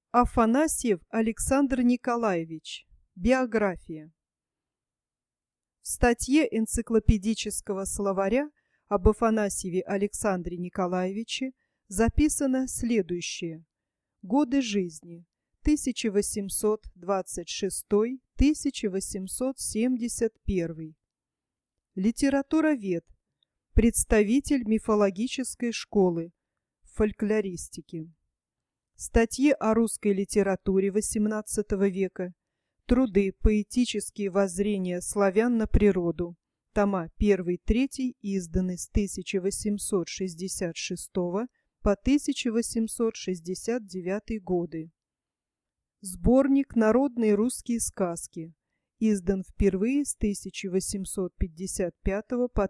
Афанасьев Александр Николаевич. Биография. В статье энциклопедического словаря об Афанасьеве Александре Николаевиче записано следующее. Годы жизни 1826-1871. Литературовед, представитель мифологической школы, фольклористики. Статьи о русской литературе XVIII века, труды «Поэтические воззрения славян на природу», тома 1-3 изданы с 1866 по 1869 годы. Сборник «Народные русские сказки», издан впервые с 1855 по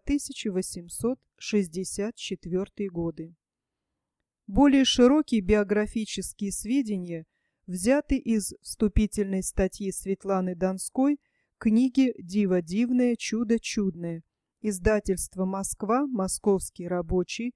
1864 годы. Более широкие биографические сведения взяты из вступительной статьи Светланы Донской книги «Диво дивное, чудо чудное», издательство «Москва», Московский рабочий,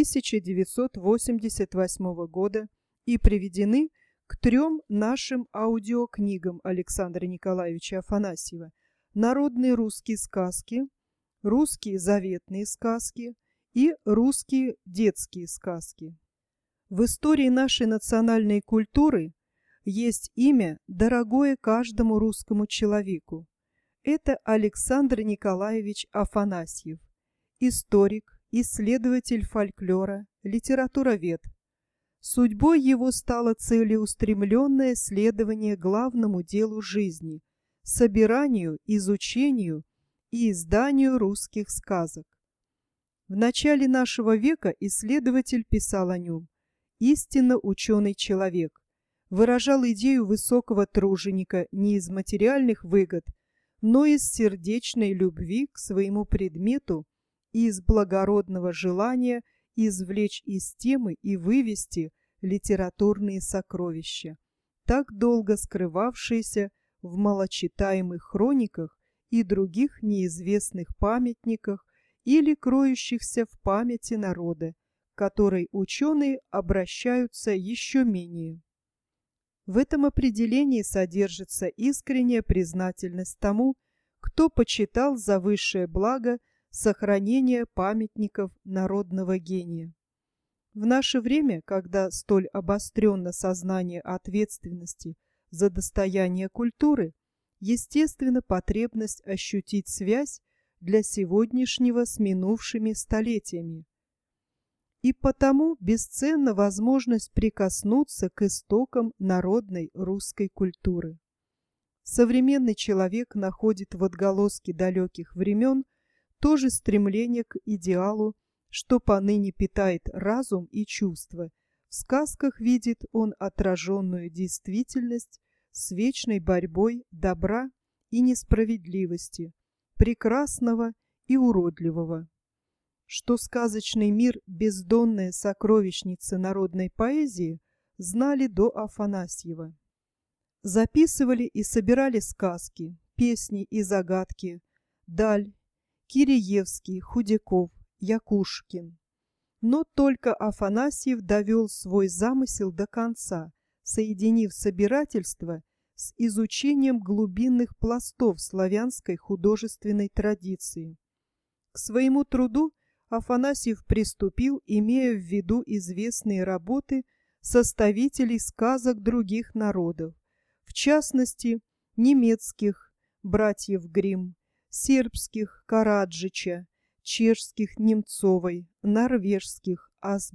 1988 года, и приведены к 3 нашим аудиокнигам Александра Николаевича Афанасьева: «Народные русские сказки», «Русские заветные сказки» и «Русские детские сказки». В истории нашей национальной культуры есть имя, дорогое каждому русскому человеку. Это Александр Николаевич Афанасьев, историк, исследователь фольклора, литературовед. Судьбой его стало целеустремленное следование главному делу жизни – собиранию, изучению и изданию русских сказок. В начале нашего века исследователь писал о нем: истинно ученый человек, выражал идею высокого труженика не из материальных выгод, но из сердечной любви к своему предмету и из благородного желания извлечь из темы и вывести литературные сокровища, так долго скрывавшиеся в малочитаемых хрониках и других неизвестных памятниках или кроющихся в памяти народа, к которой ученые обращаются еще менее. В этом определении содержится искренняя признательность тому, кто почитал за высшее благо сохранение памятников народного гения. В наше время, когда столь обостренно сознание ответственности за достояние культуры, естественно потребность ощутить связь для сегодняшнего с минувшими столетиями. И потому бесценна возможность прикоснуться к истокам народной русской культуры. Современный человек находит в отголоске далеких времен то же стремление к идеалу, что поныне питает разум и чувства. В сказках видит он отраженную действительность с вечной борьбой добра и несправедливости, прекрасного и уродливого. Что сказочный мир – бездонная сокровищница народной поэзии, знали до Афанасьева. Записывали и собирали сказки, песни и загадки Даль, Киреевский, Худяков, Якушкин. Но только Афанасьев довел свой замысел до конца, соединив собирательство с изучением глубинных пластов славянской художественной традиции. К своему труду Афанасьев приступил, имея в виду известные работы составителей сказок других народов, в частности, немецких братьев Гримм, сербских Караджича, чешских Немцовой, норвежских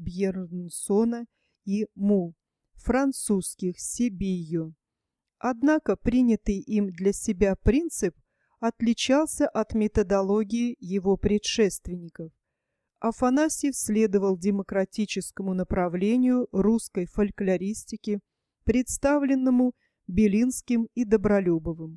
Асбьернсона и Му, французских Себийо. Однако принятый им для себя принцип отличался от методологии его предшественников. Афанасьев следовал демократическому направлению русской фольклористики, представленному Белинским и Добролюбовым.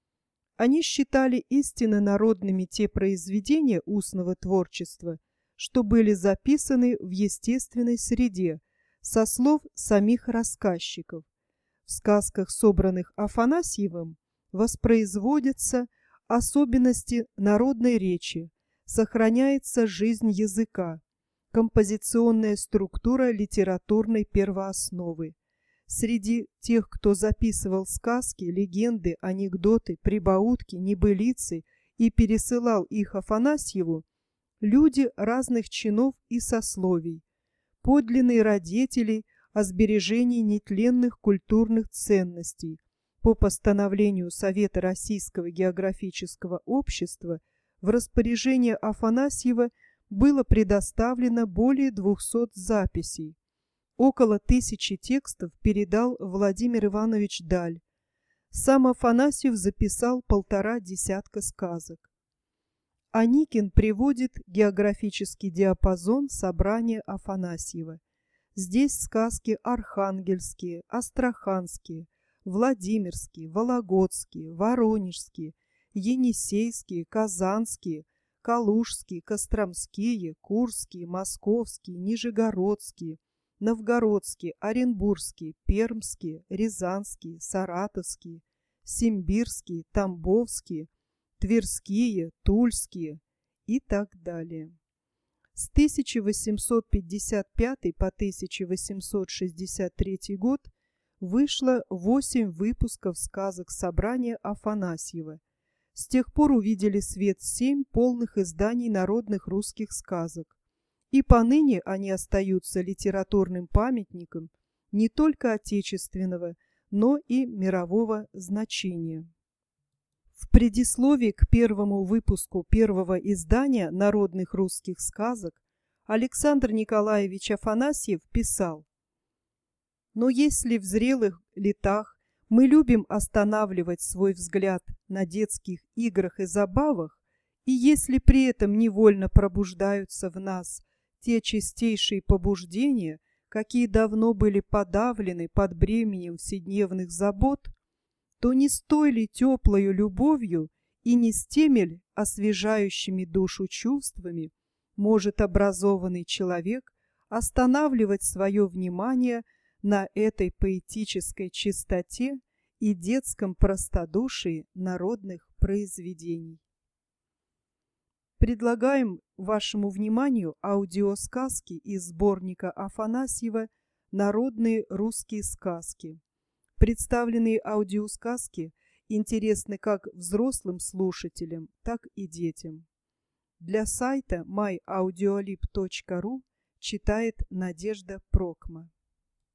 Они считали истинно народными те произведения устного творчества, что были записаны в естественной среде, со слов самих рассказчиков. В сказках, собранных Афанасьевым, воспроизводятся особенности народной речи, сохраняется жизнь языка, композиционная структура литературной первоосновы, Среди тех, кто записывал сказки, легенды, анекдоты, прибаутки, небылицы и пересылал их Афанасьеву, люди разных чинов и сословий, подлинные радетели о сбережении нетленных культурных ценностей. По постановлению Совета Российского географического общества в распоряжение Афанасьева было предоставлено более 200 записей. Около 1000 текстов передал Владимир Иванович Даль. Сам Афанасьев записал 1,5 десятка сказок. Аникин приводит географический диапазон собрания Афанасьева. Здесь сказки архангельские, астраханские, владимирские, вологодские, воронежские, енисейские, казанские, калужские, костромские, курские, московские, нижегородские, новгородские, оренбургские, пермские, рязанские, саратовские, симбирские, тамбовские, тверские, тульские и так далее. С 1855 по 1863 год вышло 8 выпусков сказок собрания Афанасьева. С тех пор увидели свет 7 полных изданий народных русских сказок. И поныне они остаются литературным памятником не только отечественного, но и мирового значения. В предисловии к первому выпуску первого издания народных русских сказок Александр Николаевич Афанасьев писал: «Но если в зрелых летах мы любим останавливать свой взгляд на детских играх и забавах, и если при этом невольно пробуждаются в нас те чистейшие побуждения, какие давно были подавлены под бременем вседневных забот, то не с той ли теплою любовью и не с теми ли освежающими душу чувствами может образованный человек останавливать свое внимание на этой поэтической чистоте и детском простодушии народных произведений». Предлагаем вашему вниманию аудиосказки из сборника Афанасьева «Народные русские сказки». Представленные аудиосказки интересны как взрослым слушателям, так и детям. Для сайта myaudiolib.ru читает Надежда Прокма.